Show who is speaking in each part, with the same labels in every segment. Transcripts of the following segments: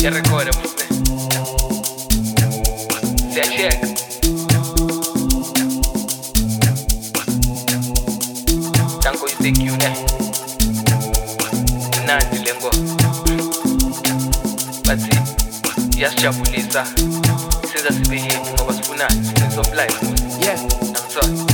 Speaker 1: Ya recorda você. Se achega. Tango ICQ, né? Nandi lengo. Bathi yasijabulisa. Senza sibe happy ngoba sifuna sense of life.
Speaker 2: Yeah.
Speaker 1: I'm sorry.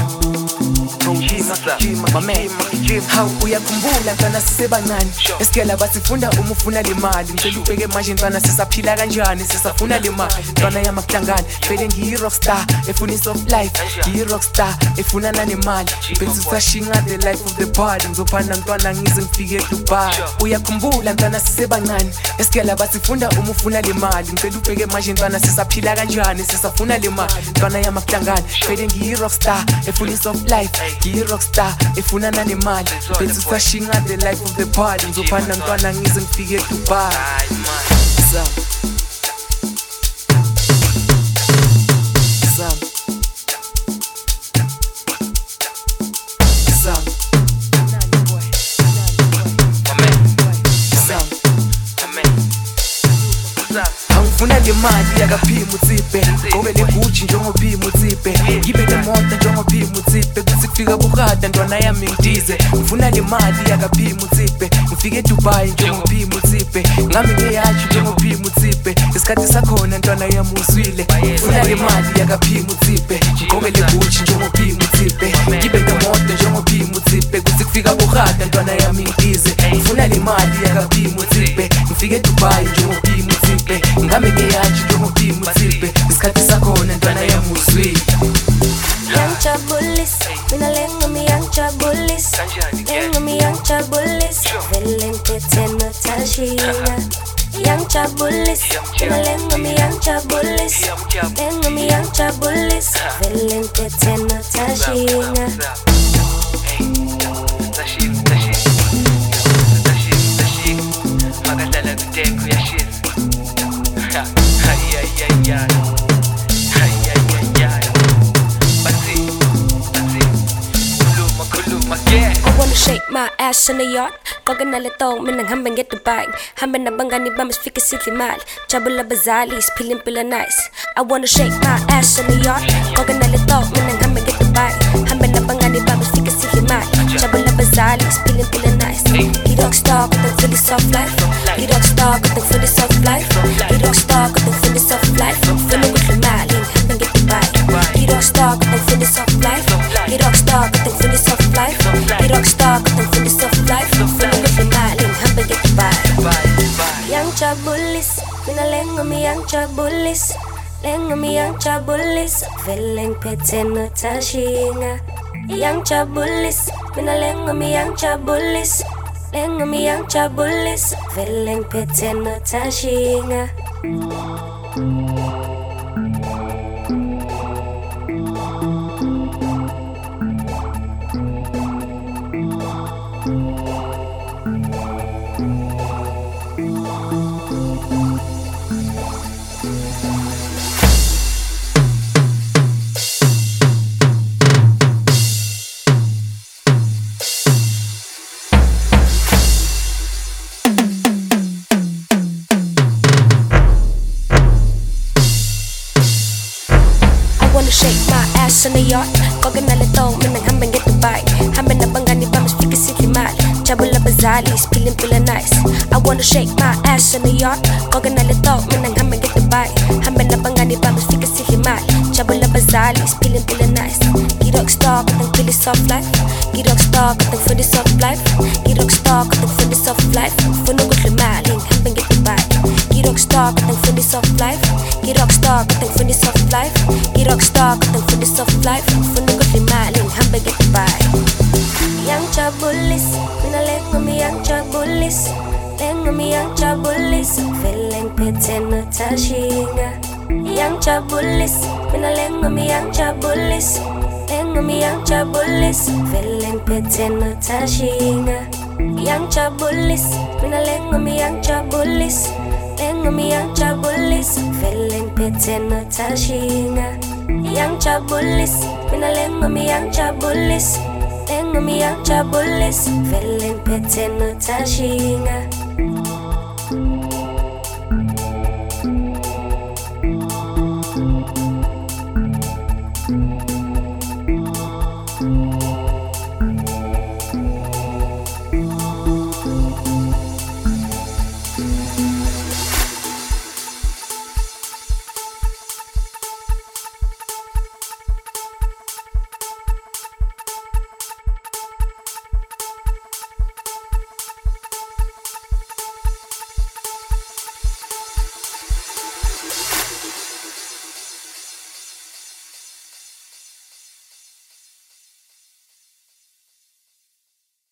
Speaker 2: How uyakhumbula ntwana sisebancane esikela basifunda ufuna le mali ngicela ubheke manje ntwana sisaphila kanjani sisafuna le mali ntwana yamahlangana vele ngiyi-rockstar efuna i-soft life ngiyi-rockstar efuna nanemali besisashinga the life of the party ngizophanda ntwana ngize ngifike eDubai uyakhumbula ntwana sisebancane esikela basifunda ufuna le mali ngicela ubheke manje ntwana sisaphila kanjani sisafuna le mali ntwana yamahlangana vele ngiyi-rockstar efuna i-soft life ngiyi-rockstar efuna nanemali besisashinga the life of the party ngizophanda ntwana ngize ngifike eDubai angifuna le mali yakaphima utsipe ngobe le Gucci njengophima utsipe ngibe le moto njengophima utsipe kuthi kufika buhada ntwana yami ngidize ngifuna le mali yakaphima utsipe ngifike eDubai njengophima utsipe ngami ngeyaji njengophima utsipe isikhathi sakhona ntwana yami uzwile ngifuna le mali yakaphima utsipe ngobe le Gucci njengophima utsipe ngibe le moto njengophima utsipe kuthi kufika buhada ntwana yami ngidize ngifuna le mali yakaphima utsipe ngifike eDubai njengophima utsipe ngami ngeyaji njengophima utsipe isikhathi sakhona ntwana yami uzwile
Speaker 3: Young Chabulis, mina lengo mi young Chabulis, lengo mi young Chabulis, velen peteno tashinga. Young Chabulis, mina lengo mi young Chabulis, lengo mi young Chabulis, velen peteno tashinga.
Speaker 1: Magadala kuteko ya shit.
Speaker 3: I wanna shake my ass in the yard. Koga na letong minang hambang get the bag. Hambang na bangani ba mas fika sili mal. Chabula bazalis, pilin pila nice. I wanna shake my ass in the yard. Koga na letong minang hambang get the bag. Hambang na bangani ba mas fika sili mal. Chabula bazalis, pilin pila nice. He rockstar with the fully soft life. He rockstar with the fully soft life. He rockstar with the fully soft life. Feeling with the malin, hambang get the bag. He rockstar with the fully soft life. He rockstar with the fully soft life. He rockstar with the fully soft life. Feeling with the malin, hambang get the bag. Young Chabulis, mina lengo mi young Chabulis, lengo mi young Chabulis, veleng peteno tashinga. Young Chabulis, mina lengo mi young Chabulis, lengo mi young Chabulis, veleng peteno tashinga. I wanna shake my ass in the yard. Koga na letong minang hambang get the bag. Hambang na bangani ba mas fika sili mal. Chabula bazalis, pilin pila nice. I wanna shake my ass in the yard. Koga na letong minang hambang get the bag. Hambang na bangani ba mas fika sili mal. Chabula bazalis, pilin pila nice. He rockstar with the fully soft life. He rockstar with the fully soft life. He rockstar with the fully soft life. Funo with the malin, hambang get the bag. He rockstar with the fully soft life. He rockstar with the fully soft life. He rockstar with the fully soft life. Funo with the malin, hambang get the bag. Young Chabulis, mina lengo mi young Chabulis, lengo mi young Chabulis, veleng peteno tashinga. Young Chabulis, mina lengo mi young Chabulis, lengo mi young Chabulis, veleng peteno tashinga. Young Chabulis, mina lengo mi young Chabulis, lengo mi young Chabulis, veleng peteno tashinga. Young Chabulis, mina lengo mi young Chabulis, lengo mi young Chabulis, veleng peteno tashinga.